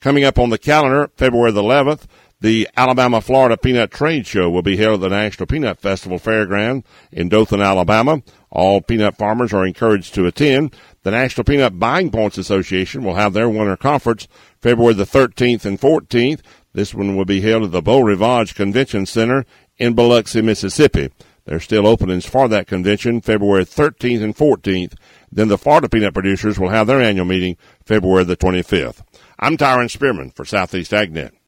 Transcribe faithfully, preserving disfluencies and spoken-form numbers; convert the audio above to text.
Coming up on the calendar, February the eleventh, the Alabama-Florida Peanut Trade Show will be held at the National Peanut Festival Fairground in Dothan, Alabama. All peanut farmers are encouraged to attend. The National Peanut Buying Points Association will have their winter conference February the thirteenth and fourteenth. This one will be held at the Beau Rivage Convention Center in Biloxi, Mississippi. There's still openings for that convention February thirteenth and fourteenth. Then the Florida Peanut Producers will have their annual meeting February the twenty-fifth. I'm Tyron Spearman for Southeast AgNet.